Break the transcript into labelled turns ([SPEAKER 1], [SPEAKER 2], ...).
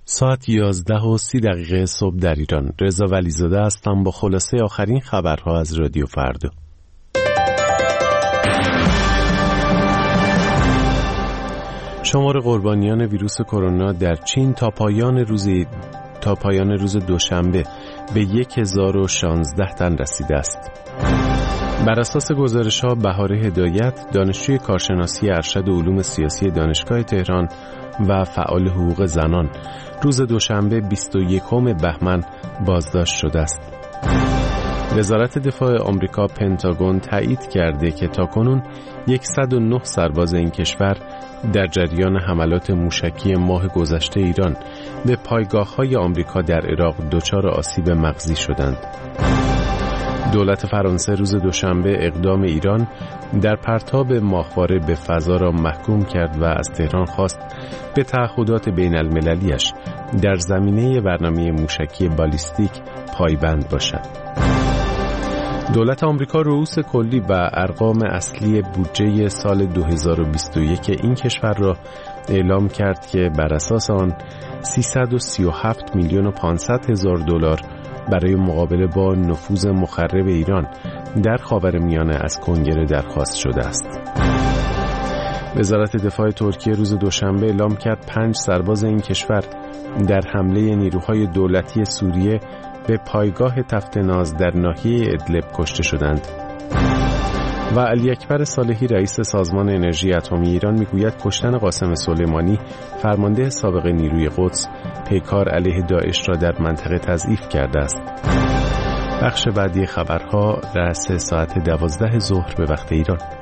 [SPEAKER 1] ساعت 11:30 صبح در ایران. رضا ولیزاده هستم با خلاصه آخرین خبرها از رادیو فردا. شمار قربانیان ویروس کرونا در چین تا پایان روز دوشنبه به 1016 تن رسیده است. بر اساس گزارش‌ها بهار هدایت، دانشجوی کارشناسی ارشد علوم سیاسی دانشگاه تهران و فعال حقوق زنان، روز دوشنبه 21 بهمن بازداشت شده است. وزارت دفاع آمریکا پنتاگون تایید کرده که تاکنون 109 سرباز این کشور در جریان حملات موشکی ماه گذشته ایران به پایگاه‌های آمریکا در عراق دچار آسیب مغزی شدند. دولت فرانسه روز دوشنبه اقدام ایران در پرتاب ماهواره به فضا را محکوم کرد و از تهران خواست به تعهدات بین المللیش در زمینه برنامه موشکی بالیستیک پایبند باشد. دولت آمریکا رؤوس کلی و ارقام اصلی بودجه سال 2021 این کشور را اعلام کرد که بر اساس آن 337 میلیون و 500 هزار دلار برای مقابله با نفوذ مخرب ایران در خاورمیانه از کنگره درخواست شده است. وزارت دفاع ترکیه روز دوشنبه اعلام کرد 5 سرباز این کشور در حمله نیروهای دولتی سوریه به پایگاه تفت ناز در ناحیه ادلب کشته شدند. و علی اکبر صالحی رئیس سازمان انرژی اتمی ایران میگوید کشتن قاسم سلیمانی فرمانده سابق نیروی قدس پیکار علیه داعش را در منطقه تضعیف کرده است. بخش بعدی خبرها رأس ساعت 12 ظهر به وقت ایران.